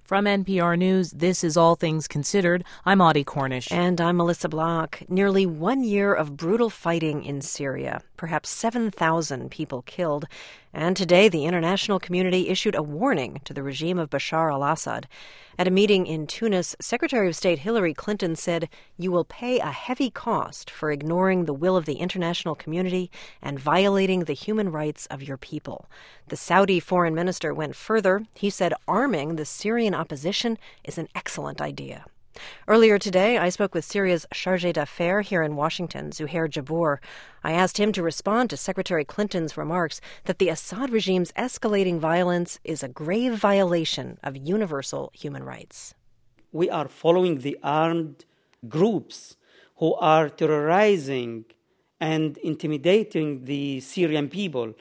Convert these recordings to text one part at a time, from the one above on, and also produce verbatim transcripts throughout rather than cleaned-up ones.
From N P R News, this is All Things Considered. I'm Audie Cornish. And I'm Melissa Block. Nearly one year of brutal fighting in Syria, perhaps seven thousand people killed. And today, the international community issued a warning to the regime of Bashar al-Assad. At a meeting in Tunis, Secretary of State Hillary Clinton said, "You will pay a heavy cost for ignoring the will of the international community and violating the human rights of your people." The Saudi foreign minister went further. He said arming the Syrian opposition is an excellent idea. Earlier today, I spoke with Syria's chargé d'affaires here in Washington, Zuhair Jabbour. I asked him to respond to Secretary Clinton's remarks that the Assad regime's escalating violence is a grave violation of universal human rights. We are following the armed groups who are terrorizing and intimidating the Syrian people.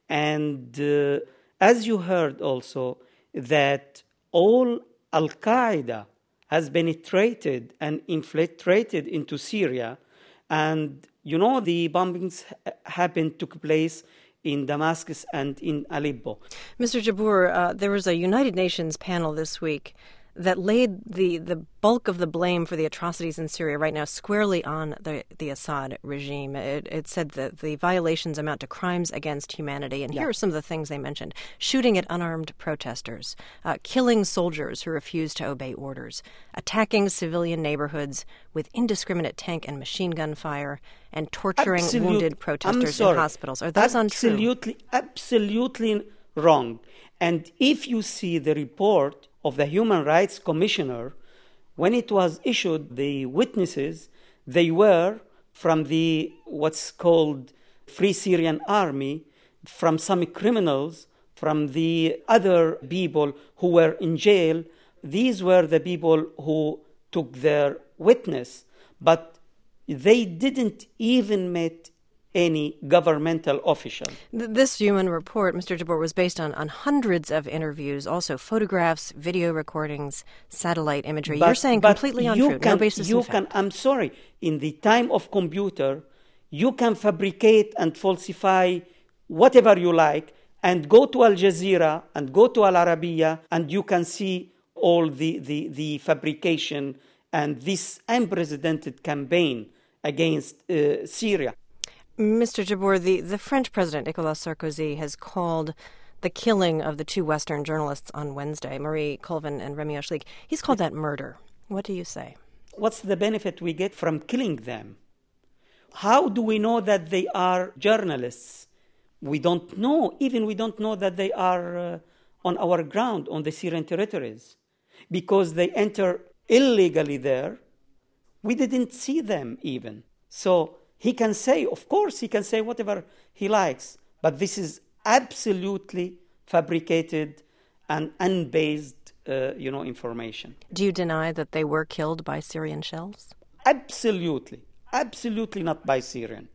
And uh, as you heard also, that all Al-Qaeda has penetrated and infiltrated into Syria. And, you know, the bombings happened, took place in Damascus and in Aleppo. Mister Jabbour, uh, there was a United Nations panel this week that laid the, the bulk of the blame for the atrocities in Syria right now squarely on the, the Assad regime. It, it said that the violations amount to crimes against humanity. And yeah. Here are some of the things they mentioned. Shooting at unarmed protesters, uh, killing soldiers who refuse to obey orders, attacking civilian neighborhoods with indiscriminate tank and machine gun fire, and torturing Absolute, wounded protesters in hospitals. Are those absolutely, untrue? Absolutely wrong. And if you see the report of the Human Rights Commissioner, when it was issued, the witnesses, they were from the what's called Free Syrian Army, from some criminals, from the other people who were in jail. These were the people who took their witness, but they didn't even meet any governmental official. This human report, Mister Jabbour, was based on, on hundreds of interviews, also photographs, video recordings, satellite imagery. But, You're saying completely untrue, can, no basis you in can, fact. I'm sorry, in the time of computer, you can fabricate and falsify whatever you like and go to Al Jazeera and go to Al Arabiya and you can see all the, the, the fabrication and this unprecedented campaign against uh, Syria. Mister Jabbour, the, the French president, Nicolas Sarkozy, has called the killing of the two Western journalists on Wednesday, Marie Colvin and Remy Ochlik, he's called that murder. What do you say? What's the benefit we get from killing them? How do we know that they are journalists? We don't know. Even we don't know that they are uh, on our ground, on the Syrian territories, because they enter illegally there. We didn't see them even. So he can say, of course, he can say whatever he likes, but this is absolutely fabricated and unbased, uh, you know, information. Do you deny that they were killed by Syrian shells? Absolutely, absolutely not by Syrian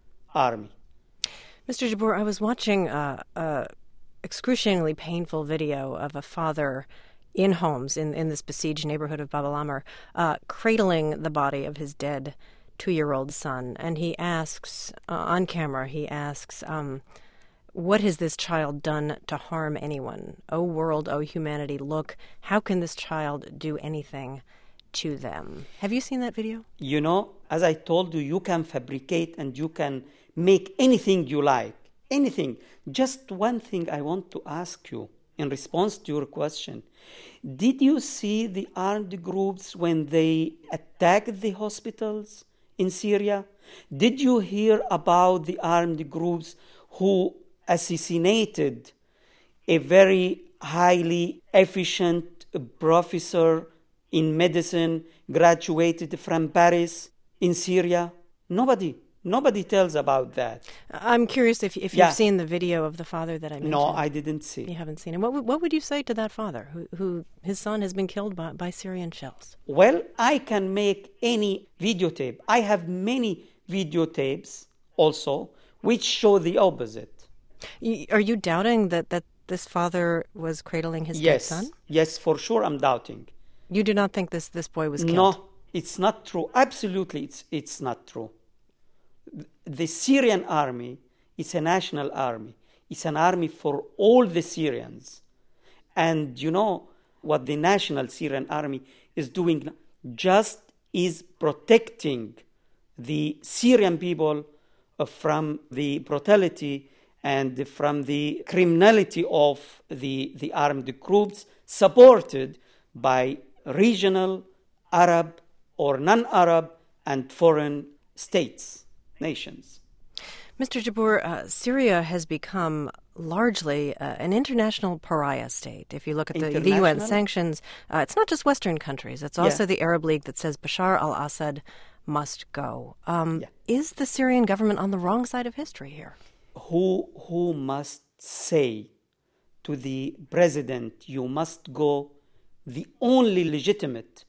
army. Mister Jabbour, I was watching a, a excruciatingly painful video of a father in Homs, in, in this besieged neighborhood of Bab al-Amr, uh, cradling the body of his dead two-year-old son, and he asks, uh, on camera, he asks, um, what has this child done to harm anyone? Oh world, oh humanity, look, how can this child do anything to them? Have you seen that video? You know, as I told you, you can fabricate and you can make anything you like, anything. Just one thing I want to ask you in response to your question. Did you see the armed groups when they attacked the hospitals in Syria? Did you hear about the armed groups who assassinated a very highly efficient professor in medicine, graduated from Paris in Syria? Nobody. Nobody tells about that. I'm curious if, if yeah. you've seen the video of the father that I mentioned. No, I didn't see. You haven't seen it. What, what would you say to that father who, who his son has been killed by, by Syrian shells? Well, I can make any videotape. I have many videotapes also which show the opposite. You, are you doubting that, that this father was cradling his yes. dead son? Yes, for sure I'm doubting. You do not think this, this boy was killed? No, it's not true. Absolutely, it's it's not true. The Syrian army is a national army. It's an army for all the Syrians. And, you know, what the National Syrian Army is doing just is protecting the Syrian people from the brutality and from the criminality of the, the armed groups supported by regional, Arab or non-Arab and foreign states, nations. Mister Jabour, uh, Syria has become largely uh, an international pariah state. If you look at the, the U N sanctions, uh, it's not just Western countries. It's also yeah. the Arab League that says Bashar al-Assad must go. Um, yeah. Is the Syrian government on the wrong side of history here? Who, who must say to the president, you must go? The only legitimate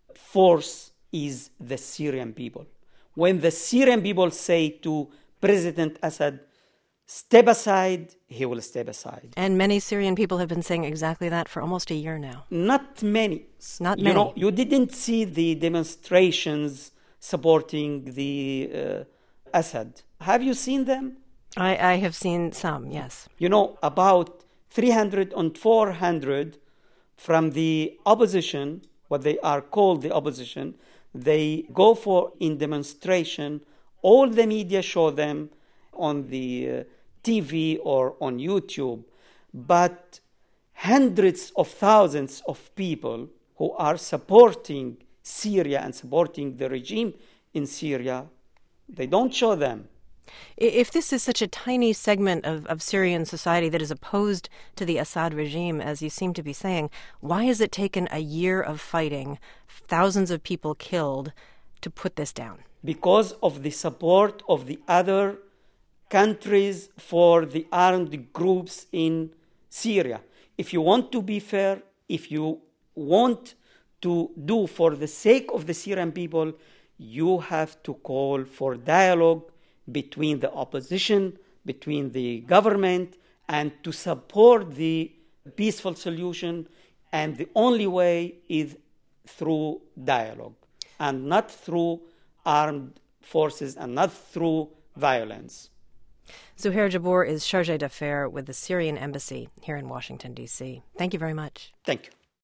force is the Syrian people. When the Syrian people say to President Assad, step aside, he will step aside. And many Syrian people have been saying exactly that for almost a year now. Not many. Not you many. Know, you didn't see the demonstrations supporting the uh, Assad. Have you seen them? I, I have seen some, yes. You know, about three hundred and four hundred from the opposition, what they are called the opposition, they go for in demonstration. All the media show them on the uh, T V or on YouTube. But hundreds of thousands of people who are supporting Syria and supporting the regime in Syria, they don't show them. If this is such a tiny segment of, of Syrian society that is opposed to the Assad regime, as you seem to be saying, why has it taken a year of fighting, thousands of people killed, to put this down? Because of the support of the other countries for the armed groups in Syria. If you want to be fair, if you want to do for the sake of the Syrian people, you have to call for dialogue between the opposition, between the government, and to support the peaceful solution. And the only way is through dialogue and not through armed forces and not through violence. Zuhair Jabour is chargé d'affaires with the Syrian embassy here in Washington, D C. Thank you very much. Thank you.